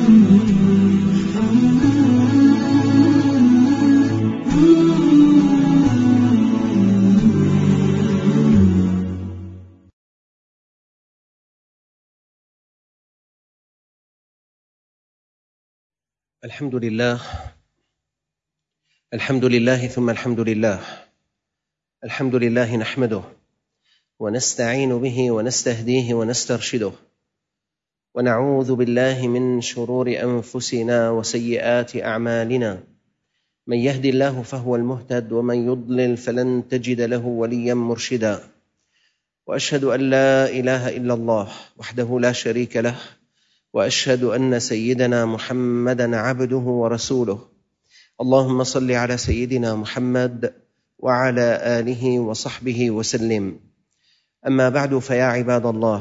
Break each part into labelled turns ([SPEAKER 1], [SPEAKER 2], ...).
[SPEAKER 1] الحمد لله ثم الحمد لله. الحمد لله نحمده ونستعين به ونستهديه ونسترشده، ونعوذ بالله من شرور أنفسنا وسيئات أعمالنا. من يهد الله فهو المهتد، ومن يضلل فلن تجد له وليا مرشدا. وأشهد أن لا إله إلا الله وحده لا شريك له، وأشهد أن سيدنا محمدًا عبده ورسوله. اللهم صل على سيدنا محمد وعلى آله وصحبه وسلم. أما بعد، فيا عباد الله،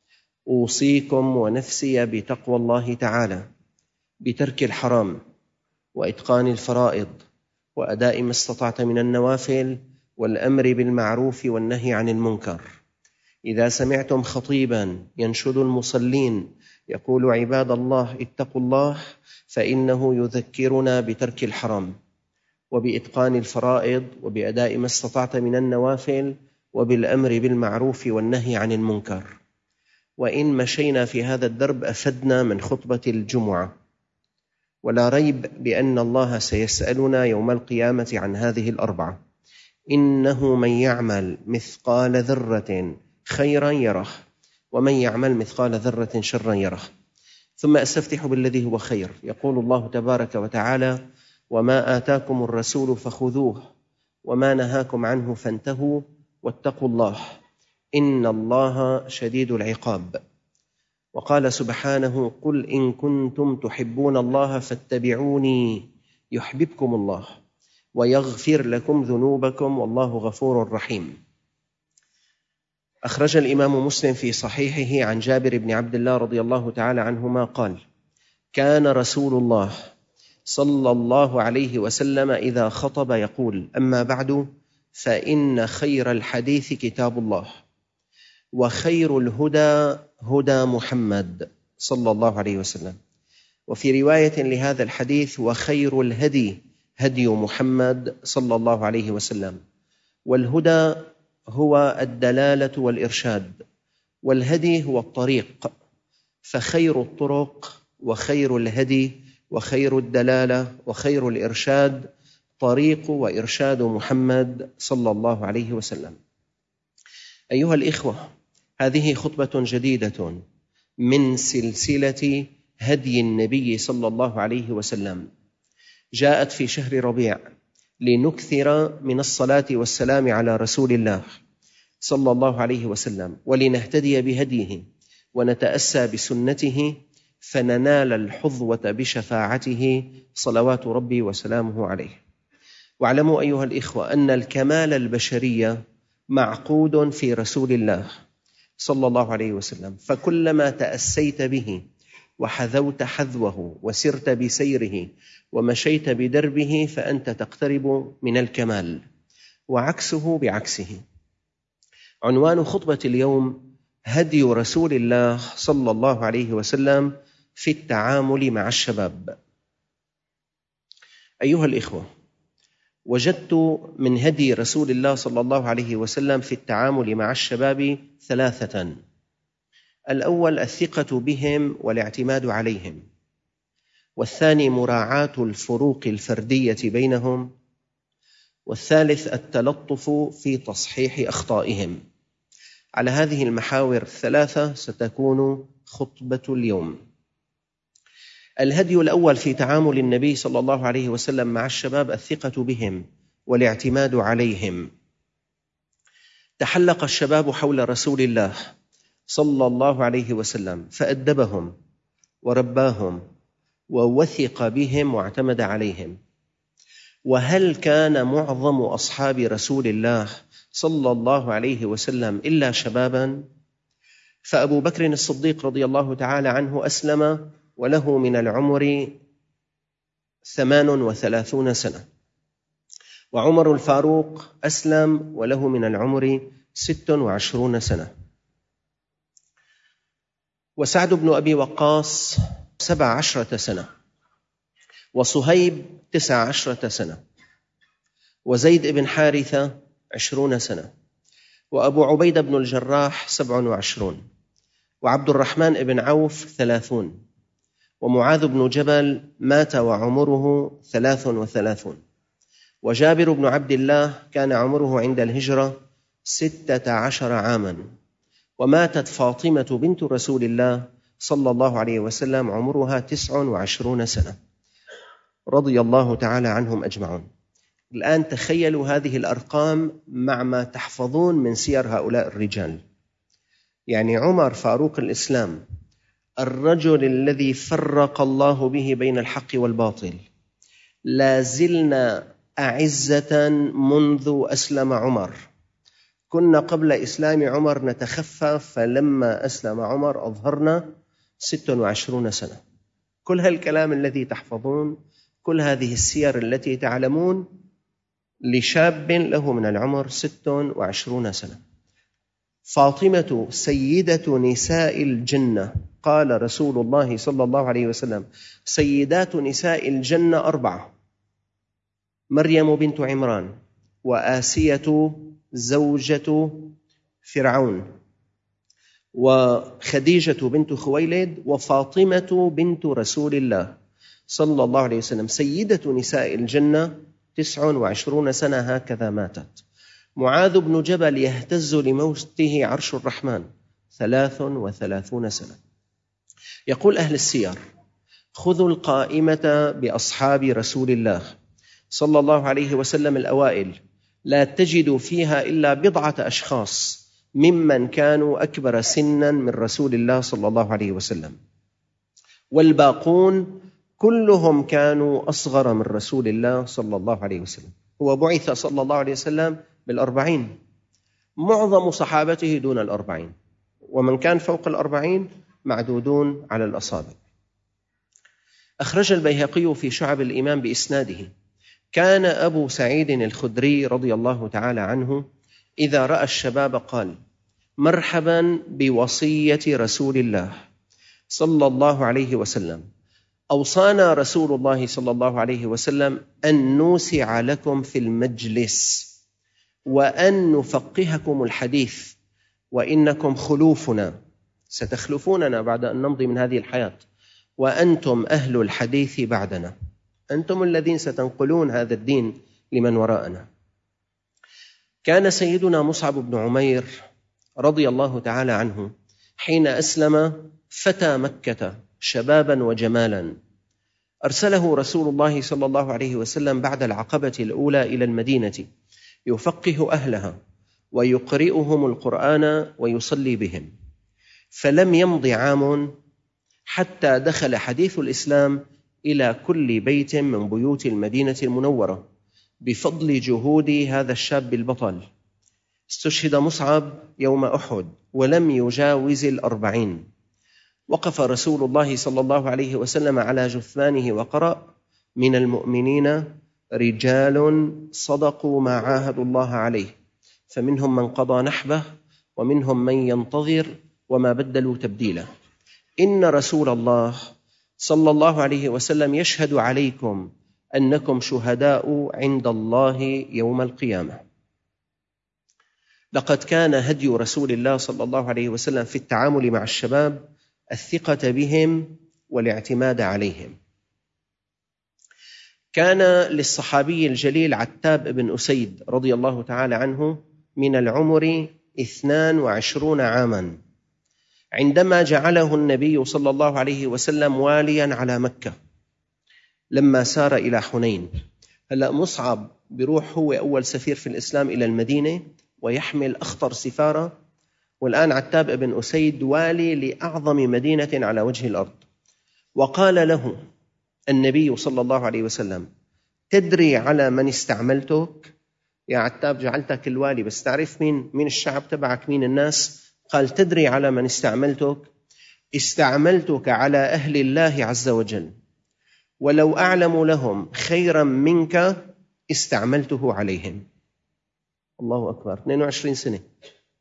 [SPEAKER 1] أوصيكم ونفسي بتقوى الله تعالى، بترك الحرام وإتقان الفرائض وأداء ما استطعت من النوافل، والأمر بالمعروف والنهي عن المنكر. إذا سمعتم خطيبا ينشد المصلين يقول: عباد الله اتقوا الله، فإنه يذكرنا بترك الحرام وبإتقان الفرائض وبأداء ما استطعت من النوافل وبالأمر بالمعروف والنهي عن المنكر. وإن مشينا في هذا الدرب أفدنا من خطبة الجمعة، ولا ريب بأن الله سيسألنا يوم القيامة عن هذه الأربعة. إنه من يعمل مثقال ذرة خيرا يره، ومن يعمل مثقال ذرة شرا يره. ثم أستفتح بالذي هو خير. يقول الله تبارك وتعالى: وما آتاكم الرسول فخذوه وما نهاكم عنه فانتهوا واتقوا الله إن الله شديد العقاب. وقال سبحانه: قل إن كنتم تحبون الله فاتبعوني يحببكم الله ويغفر لكم ذنوبكم والله غفور رحيم. أخرج الإمام مسلم في صحيحه عن جابر بن عبد الله رضي الله تعالى عنهما قال: كان رسول الله صلى الله عليه وسلم إذا خطب يقول: أما بعد، فإن خير الحديث كتاب الله، وخير الهدى هدى محمد صلى الله عليه وسلم. وفي رواية لهذا الحديث: وخير الهدي هدي محمد صلى الله عليه وسلم. والهدى هو الدلالة والإرشاد، والهدي هو الطريق، فخير الطرق وخير الهدي وخير الدلالة وخير الإرشاد طريق وإرشاد محمد صلى الله عليه وسلم. أيها الإخوة، هذه خطبة جديدة من سلسلة هدي النبي صلى الله عليه وسلم، جاءت في شهر ربيع لنكثر من الصلاة والسلام على رسول الله صلى الله عليه وسلم، ولنهتدي بهديه ونتأسى بسنته، فننال الحظوة بشفاعته صلوات ربي وسلامه عليه. واعلموا أيها الإخوة أن الكمال البشرية معقود في رسول الله صلى الله عليه وسلم، فكلما تأسيت به وحذوت حذوه وسرت بسيره ومشيت بدربه فأنت تقترب من الكمال، وعكسه بعكسه. عنوان خطبة اليوم: هدي رسول الله صلى الله عليه وسلم في التعامل مع الشباب. أيها الإخوة، وجدت من هدي رسول الله صلى الله عليه وسلم في التعامل مع الشباب ثلاثة: الأول الثقة بهم والاعتماد عليهم، والثاني مراعاة الفروق الفردية بينهم، والثالث التلطف في تصحيح أخطائهم. على هذه المحاور الثلاثة ستكون خطبة اليوم. الهدي الأول في تعامل النبي صلى الله عليه وسلم مع الشباب الثقة بهم والاعتماد عليهم. تحلق الشباب حول رسول الله صلى الله عليه وسلم فأدبهم ورباهم ووثق بهم واعتمد عليهم. وهل كان معظم أصحاب رسول الله صلى الله عليه وسلم إلا شبابا؟ فأبو بكر الصديق رضي الله تعالى عنه أسلم وله من العمر 38 سنة، وعمر الفاروق أسلم وله من العمر 26 سنة، وسعد بن أبي وقاص 17 سنة، وصهيب 19 سنة، وزيد بن حارثة 20 سنة، وأبو عبيدة بن الجراح 27، وعبد الرحمن بن عوف 30، ومعاذ بن جبل مات وعمره 33، وجابر بن عبد الله كان عمره عند الهجرة 16 عاما، وماتت فاطمة بنت رسول الله صلى الله عليه وسلم عمرها 29 سنة، رضي الله تعالى عنهم أجمعون. الآن تخيلوا هذه الأرقام مع ما تحفظون من سير هؤلاء الرجال. يعني عمر فاروق الإسلام، الرجل الذي فرق الله به بين الحق والباطل، لا زلنا أعزة منذ أسلم عمر. كنا قبل إسلام عمر نتخفى، فلما أسلم عمر أظهرنا 26 سنة. كل هالكلام الذي تحفظون، كل هذه السير التي تعلمون، لشاب له من العمر 26 سنة. فاطمة سيدة نساء الجنة، قال رسول الله صلى الله عليه وسلم: سيدات نساء الجنة 4: مريم بنت عمران، وآسية زوجة فرعون، وخديجة بنت خويلد، وفاطمة بنت رسول الله صلى الله عليه وسلم. سيدة نساء الجنة 29 سنة هكذا ماتت. معاذ بن جبل يهتز لموته عرش الرحمن 33 سنة. يقول أهل السير: خذوا القائمة بأصحاب رسول الله صلى الله عليه وسلم الأوائل، لا تجد فيها إلا 10 أشخاص ممن كانوا أكبر سنا من رسول الله صلى الله عليه وسلم، والباقون كلهم كانوا أصغر من رسول الله صلى الله عليه وسلم. هو بعث صلى الله عليه وسلم بال40، معظم صحابته دون 40، ومن كان فوق 40 معدودون على الأصابع. أخرج البيهقي في شعب الإيمان بإسناده: كان أبو سعيد الخدري رضي الله تعالى عنه إذا رأى الشباب قال: مرحبا بوصية رسول الله صلى الله عليه وسلم، أوصانا رسول الله صلى الله عليه وسلم أن نوسع لكم في المجلس، وأن نفقهكم الحديث، وإنكم خلوفنا، ستخلفوننا بعد أن نمضي من هذه الحياة، وأنتم أهل الحديث بعدنا، أنتم الذين ستنقلون هذا الدين لمن وراءنا. كان سيدنا مصعب بن عمير رضي الله تعالى عنه حين أسلم فتى مكة شبابا وجمالا، أرسله رسول الله صلى الله عليه وسلم بعد العقبة الأولى إلى المدينة يفقه أهلها ويقرئهم القرآن ويصلي بهم. فلم يمض عام حتى دخل حديث الإسلام إلى كل بيت من بيوت المدينة المنورة بفضل جهود هذا الشاب البطل. استشهد مصعب يوم أحد ولم يجاوز 40. وقف رسول الله صلى الله عليه وسلم على جثمانه وقرأ: من المؤمنين رجال صدقوا ما عاهدوا الله عليه، فمنهم من قضى نحبه ومنهم من ينتظر وما بدلوا تبديلا. إن رسول الله صلى الله عليه وسلم يشهد عليكم أنكم شهداء عند الله يوم القيامة. لقد كان هدي رسول الله صلى الله عليه وسلم في التعامل مع الشباب الثقة بهم والاعتماد عليهم. كان للصحابي الجليل عتاب بن أسيد رضي الله تعالى عنه من العمر 22 عاما عندما جعله النبي صلى الله عليه وسلم واليا على مكة لما سار إلى حنين. هلأ مصعب بيروح هو أول سفير في الإسلام إلى المدينة ويحمل أخطر سفارة، والآن عتاب بن أسيد والي لأعظم مدينة على وجه الأرض. وقال له النبي صلى الله عليه وسلم: تدري على من استعملتك؟ يا عتاب جعلتك الوالي، بس تعرف مين الشعب تبعك، مين الناس؟ قال: تدري على من استعملتك؟ استعملتك على أهل الله عز وجل، ولو أعلم لهم خيرا منك استعملته عليهم. الله أكبر، 22 سنة.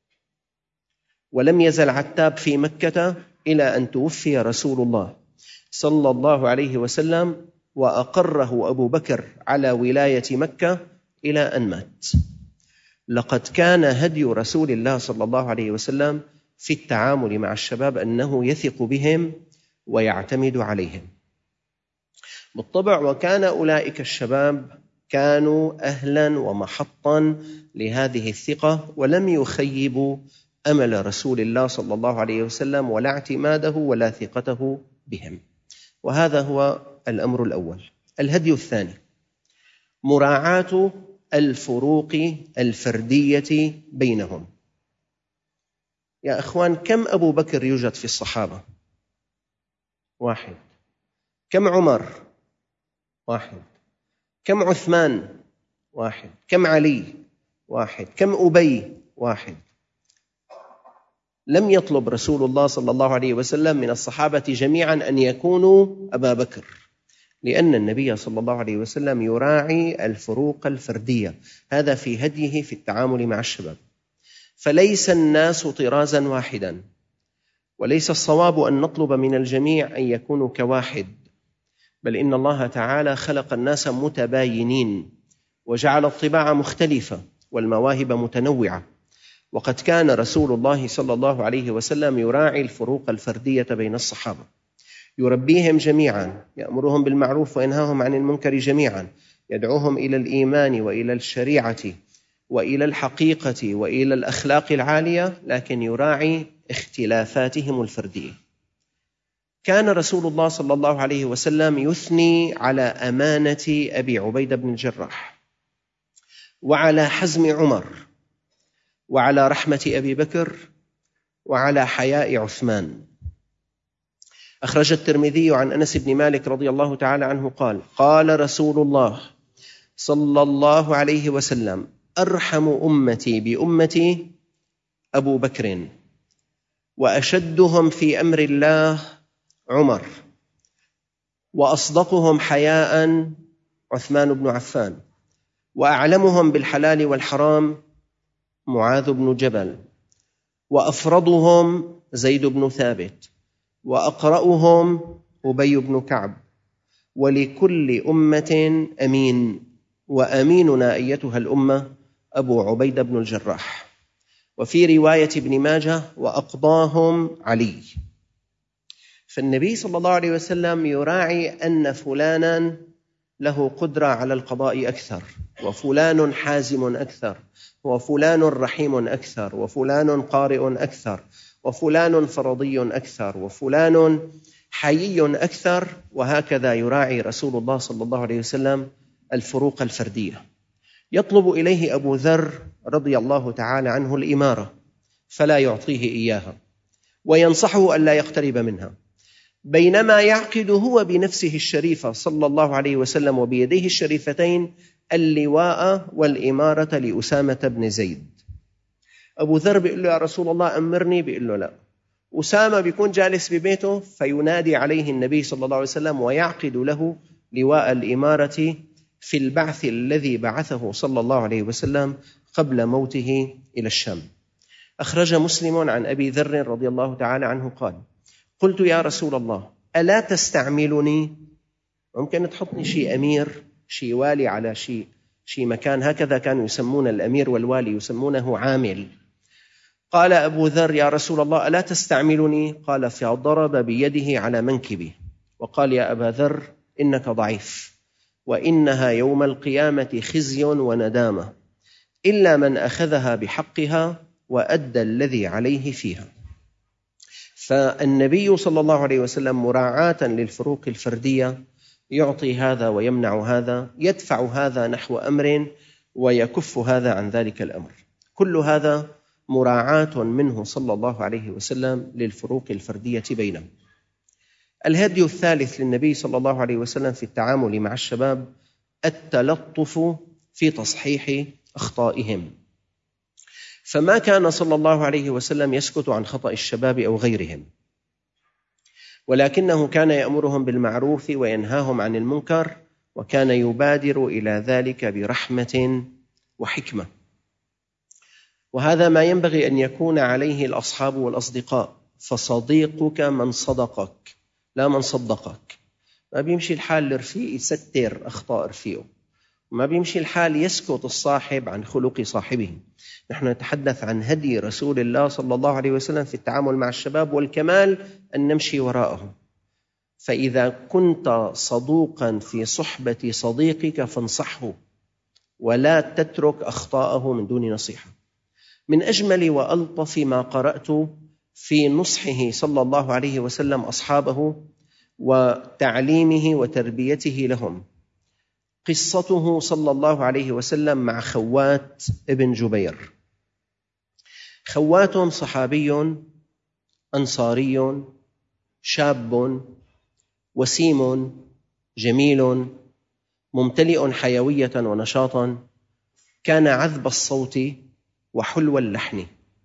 [SPEAKER 1] ولم يزل عتاب في مكة إلى أن توفي رسول الله صلى الله عليه وسلم، وأقره أبو بكر على ولاية مكة إلى أن مات. لقد كان هدي رسول الله صلى الله عليه وسلم في التعامل مع الشباب أنه يثق بهم ويعتمد عليهم بالطبع. وكان أولئك الشباب كانوا أهلا ومحطا لهذه الثقة، ولم يخيبوا أمل رسول الله صلى الله عليه وسلم ولا اعتماده ولا ثقته بهم. وهذا هو الأمر الأول. الهدي الثاني مراعاة الفروق الفردية بينهم. يا أخوان، كم أبو بكر يوجد في الصحابة؟ 1. كم عمر؟ 1. كم عثمان؟ 1. كم علي؟ 1. كم أبي؟ 1. لم يطلب رسول الله صلى الله عليه وسلم من الصحابة جميعا أن يكونوا أبا بكر، لأن النبي صلى الله عليه وسلم يراعي الفروق الفردية. هذا في هديه في التعامل مع الشباب. فليس الناس طرازا واحدا، وليس الصواب أن نطلب من الجميع أن يكونوا كواحد، بل إن الله تعالى خلق الناس متباينين وجعل الطباع مختلفة والمواهب متنوعة. وقد كان رسول الله صلى الله عليه وسلم يراعي الفروق الفردية بين الصحابة، يربيهم جميعا، يأمرهم بالمعروف وينهاهم عن المنكر جميعا، يدعوهم إلى الإيمان وإلى الشريعة وإلى الحقيقة وإلى الأخلاق العالية، لكن يراعي اختلافاتهم الفردية. كان رسول الله صلى الله عليه وسلم يثني على أمانة أبي عبيدة بن الجراح، وعلى حزم عمر، وعلى رحمة أبي بكر، وعلى حياء عثمان. أخرج الترمذي عن أنس بن مالك رضي الله تعالى عنه قال: قال رسول الله صلى الله عليه وسلم: أرحم أمتي بأمتي أبو بكر، وأشدهم في أمر الله عمر، وأصدقهم حياء عثمان بن عفان، وأعلمهم بالحلال والحرام معاذ بن جبل، وأفرضهم زيد بن ثابت، وأقرأهم أبي بن كعب. ولكل أمة أمين، وأميننا أيتها الأمة أبو عبيدة بن الجراح. وفي رواية ابن ماجه: وأقضاهم علي. فالنبي صلى الله عليه وسلم يراعي أن فلانا له قدرة على القضاء أكثر، وفلان حازم أكثر، وفلان رحيم أكثر، وفلان قارئ أكثر، وفلان فرضي أكثر، وفلان حيي أكثر. وهكذا يراعي رسول الله صلى الله عليه وسلم الفروق الفردية. يطلب إليه أبو ذر رضي الله تعالى عنه الإمارة فلا يعطيه إياها، وينصحه ألا يقترب منها، بينما يعقد هو بنفسه الشريفة صلى الله عليه وسلم وبيديه الشريفتين اللواء والإمارة لأسامة بن زيد. أبو ذر بيقول له: يا رسول الله أمرني، بيقول له: لا. أسامة بيكون جالس ببيته فينادي عليه النبي صلى الله عليه وسلم ويعقد له لواء الإمارة في البعث الذي بعثه صلى الله عليه وسلم قبل موته إلى الشام. أخرج مسلم عن أبي ذر رضي الله تعالى عنه قال: قلت يا رسول الله ألا تستعملني؟ ممكن تحطني شيء أمير، شيء والي على شيء مكان. هكذا كانوا يسمون الأمير والوالي، يسمونه عامل. قال أبو ذر: يا رسول الله ألا تستعملني؟ قال: فضرب بيده على منكبه وقال: يا أبا ذر إنك ضعيف، وإنها يوم القيامة خزي وندامة، إلا من أخذها بحقها وأدى الذي عليه فيها. فالنبي صلى الله عليه وسلم مراعاة للفروق الفردية يعطي هذا ويمنع هذا، يدفع هذا نحو أمر ويكف هذا عن ذلك الأمر. كل هذا مراعاة منه صلى الله عليه وسلم للفروق الفردية بينهم. الهدي الثالث للنبي صلى الله عليه وسلم في التعامل مع الشباب التلطف في تصحيح أخطائهم. فما كان صلى الله عليه وسلم يسكت عن خطأ الشباب أو غيرهم، ولكنه كان يأمرهم بالمعروف وينهاهم عن المنكر، وكان يبادر إلى ذلك برحمة وحكمة. وهذا ما ينبغي أن يكون عليه الأصحاب والأصدقاء. فصديقك من صدقك، لا من صدقك. ما بيمشي الحال الرفيق يستر أخطاء رفيقه، وما بيمشي الحال يسكت الصاحب عن خلق صاحبه. نحن نتحدث عن هدي رسول الله صلى الله عليه وسلم في التعامل مع الشباب، والكمال أن نمشي وراءه. فإذا كنت صدوقا في صحبة صديقك فانصحه، ولا تترك أخطاءه من دون نصيحة. من أجمل وألطف ما قرأت في نصحه صلى الله عليه وسلم أصحابه وتعليمه وتربيته لهم قصته صلى الله عليه وسلم مع خوات ابن جبير. خوات صحابي أنصاري شاب وسيم جميل ممتلئ حيوية ونشاطا، كان عذب الصوت وحلو اللحن.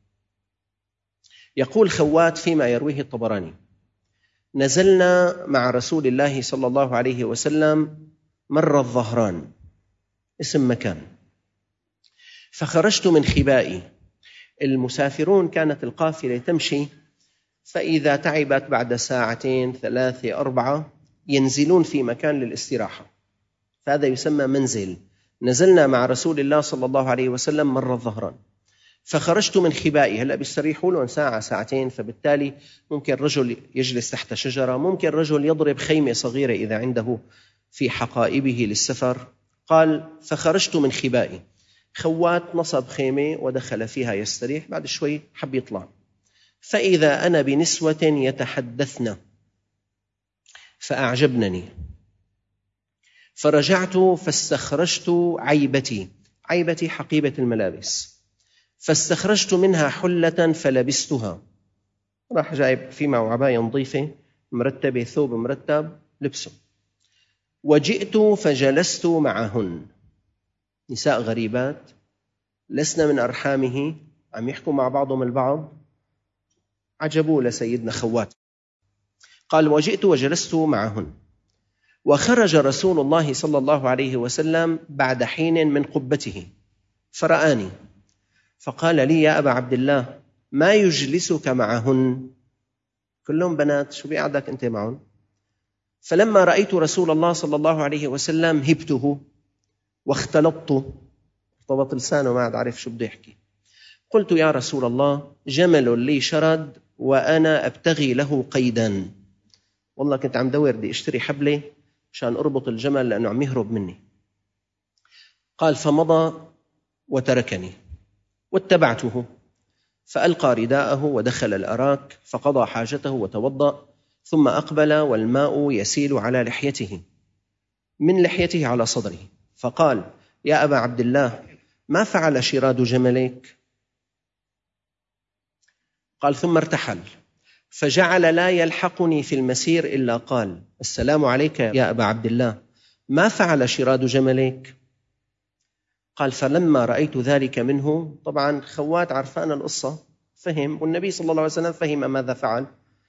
[SPEAKER 1] يقول خوات فيما يرويه الطبراني: نزلنا مع رسول الله صلى الله عليه وسلم مر الظهران، اسم مكان، فخرجت من خبائي. المسافرون كانت القافلة تمشي، فإذا تعبت بعد ساعتين 3 4 ينزلون في مكان للاستراحة، فهذا يسمى منزل. نزلنا مع رسول الله صلى الله عليه وسلم مر الظهران، فخرجت من خبائي. هلأ بيستريحوا لهم ساعة ساعتين، فبالتالي ممكن رجل يجلس تحت شجرة، ممكن رجل يضرب خيمة صغيرة إذا عنده في حقائبه للسفر. قال: فخرجت من خبائي. خوات نصب خيمة ودخل فيها يستريح، بعد شوي حب يطلع، فإذا أنا بنسوة يتحدثن فأعجبنني، فرجعت فاستخرجت عيبتي حقيبة الملابس، فاستخرجت منها حلة فلبستها. راح جايب في معه عباية نظيفة مرتبة، ثوب مرتب لبسه. وجئت فجلست معهن، نساء غريبات لسنا من أرحامه، عم يحكوا مع بعضهم البعض، عجبوا لسيدنا خوات. قال: وجئت وجلست معهن، وخرج رسول الله صلى الله عليه وسلم بعد حين من قبته فرآني، فقال لي: يا أبا عبد الله، ما يجلسك معهن؟ كلهم بنات، شو بيقعدك أنت معهم؟ فلما رأيت رسول الله صلى الله عليه وسلم هبته واختلطت، ارتبط لسانه ما عاد عارف شو بده يحكي. قلت: يا رسول الله، جمل لي شرد وأنا أبتغي له قيدا، والله كنت عم دور بدي اشتري حبلة عشان أربط الجمل لأنه عم يهرب مني. قال: فمضى وتركني، واتبعته، فألقى رداءه ودخل الأراك فقضى حاجته وتوضأ، ثم أقبل والماء يسيل على لحيته، من لحيته على صدره، فقال: يا أبا عبد الله، ما فعل شراد جملك؟ قال: ثم ارتحل، فجعل لا يلحقني في المسير إلا قال: السلام عليك يا أبا عبد الله، ما فعل شراد جملك؟ قال: فلما رأيت ذلك منه، طبعا خوات عرفان القصة، فهم، والنبي صلى الله عليه وسلم فهم ماذا فعل،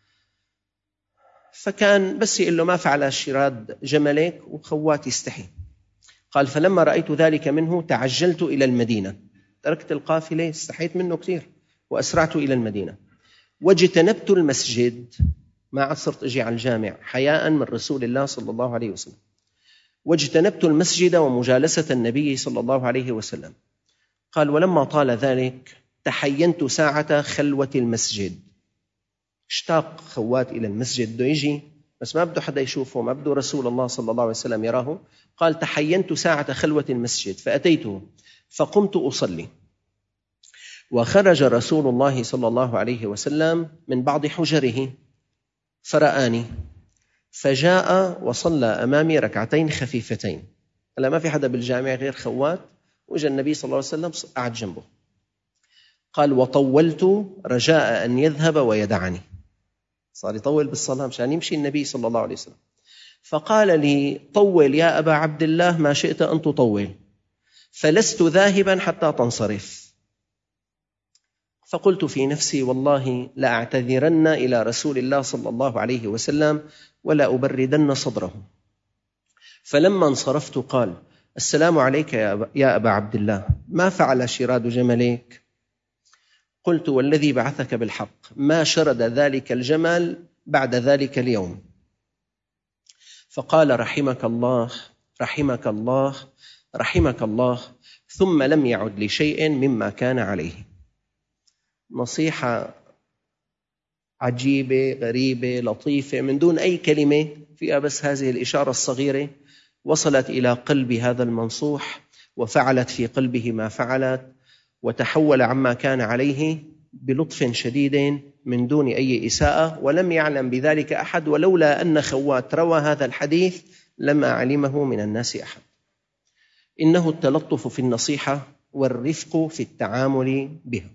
[SPEAKER 1] فكان بس يقول له: ما فعل شراد جملك، وخوات يستحي. قال: فلما رأيت ذلك منه تعجلت إلى المدينة، تركت القافلة، استحيت منه كثير وأسرعت إلى المدينة، واجتنبت المسجد، ما عاد صرت أجي على الجامع حياء من رسول الله صلى الله عليه وسلم، واجتنبت المسجد ومجالسة النبي صلى الله عليه وسلم. قال: ولما طال ذلك تحينت ساعة خلوة المسجد. اشتاق خوات إلى المسجد، بده يجي بس ما بده حدا يشوفه، ما بده رسول الله صلى الله عليه وسلم يراه. قال: تحينت ساعة خلوة المسجد فأتيته فقمت أصلي، وخرج رسول الله صلى الله عليه وسلم من بعض حجره فرآني، فجاء وصلى أمامي ركعتين خفيفتين. هلا ما في حدا بالجامع غير خوات، وجاء النبي صلى الله عليه وسلم قعد جنبه. قال: وطولت رجاء أن يذهب ويدعني، صار يطول بالصلاة مشان يمشي النبي صلى الله عليه وسلم. فقال لي: طول يا أبا عبد الله ما شئت أن تطول، فلست ذاهبا حتى تنصرف. فقلت في نفسي: والله لأعتذرن إلى رسول الله صلى الله عليه وسلم ولا أبردن صدره. فلما انصرفت قال: السلام عليك يا أبا عبد الله، ما فعل شراد جملك؟ قلت: والذي بعثك بالحق ما شرد ذلك الجمل بعد ذلك اليوم. فقال رحمك الله رحمك الله رحمك الله، ثم لم يعد لشيء مما كان عليه. نصيحة عجيبة غريبة لطيفة من دون أي كلمة فيها، بس هذه الإشارة الصغيرة وصلت إلى قلب هذا المنصوح وفعلت في قلبه ما فعلت، وتحول عما كان عليه بلطف شديد من دون أي إساءة، ولم يعلم بذلك أحد، ولولا أن خوات روى هذا الحديث لما علمه من الناس أحد. إنه التلطف في النصيحة والرفق في التعامل بها.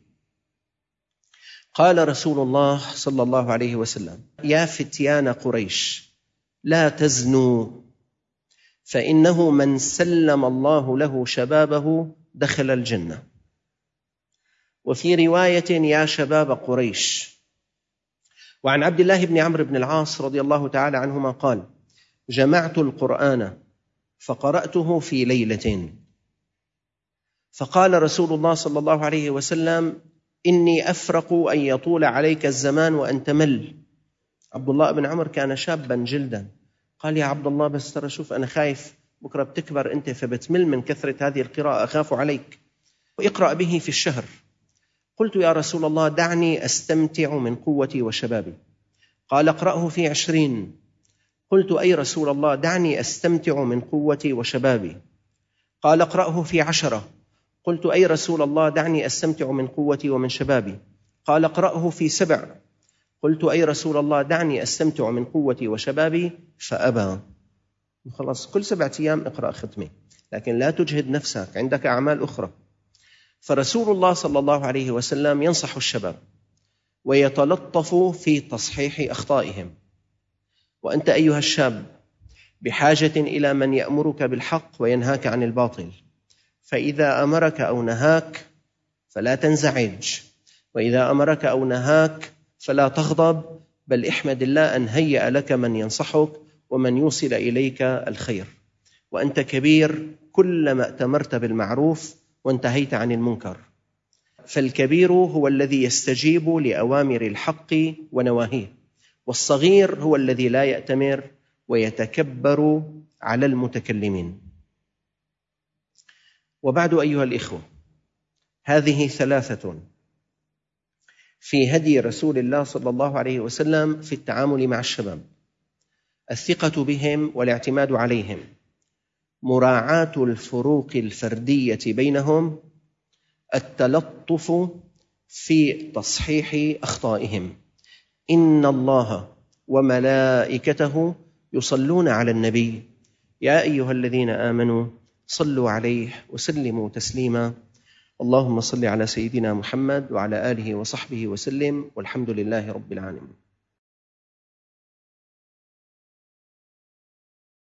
[SPEAKER 1] قال رسول الله صلى الله عليه وسلم: يا فتيان قريش لا تزنوا، فإنه من سلم الله له شبابه دخل الجنة. وفي رواية: يا شباب قريش. وعن عبد الله بن عمرو بن العاص رضي الله تعالى عنهما قال: جمعت القرآن فقرأته في ليلة، فقال رسول الله صلى الله عليه وسلم: إني أفرق أن يطول عليك الزمان وأن تمل. عبد الله بن عمرو كان شابا جلدا، قال: يا عبد الله بس ترى شوف أنا خايف بكرة بتكبر أنت فبتمل من كثرة هذه القراءة، أخاف عليك، واقرأ به في الشهر. قلت: يا رسول الله دعني أستمتع من قوتي وشبابي. قال: اقرأه في 20. قلت: أي رسول الله دعني أستمتع من قوتي وشبابي. قال: اقرأه في 10. قلت: أي رسول الله دعني أستمتع من قوتي ومن شبابي. قال: اقرأه في 7. قلت: أي رسول الله دعني أستمتع من قوتي وشبابي. فأبى. خلاص كل 7 أيام اقرأ ختمة، لكن لا تجهد نفسك، عندك أعمال أخرى. فرسول الله صلى الله عليه وسلم ينصح الشباب ويتلطف في تصحيح أخطائهم. وأنت أيها الشاب بحاجة إلى من يأمرك بالحق وينهاك عن الباطل، فإذا أمرك أو نهاك فلا تنزعج، وإذا أمرك أو نهاك فلا تغضب، بل احمد الله أن هيأ لك من ينصحك ومن يوصل إليك الخير. وأنت كبير كلما ائتمرت بالمعروف وانتهيت عن المنكر، فالكبير هو الذي يستجيب لأوامر الحق ونواهيه، والصغير هو الذي لا يأتمر ويتكبر على المتكلمين. وبعد أيها الإخوة، هذه 3 في هدي رسول الله صلى الله عليه وسلم في التعامل مع الشباب: الثقة بهم والاعتماد عليهم، مراعاة الفروق الفردية بينهم، التلطف في تصحيح أخطائهم. إن الله وملائكته يصلون على النبي يا أيها الذين آمنوا صلوا عليه وسلموا تسليما. اللهم صل على سيدنا محمد وعلى آله وصحبه وسلم، والحمد لله رب العالمين.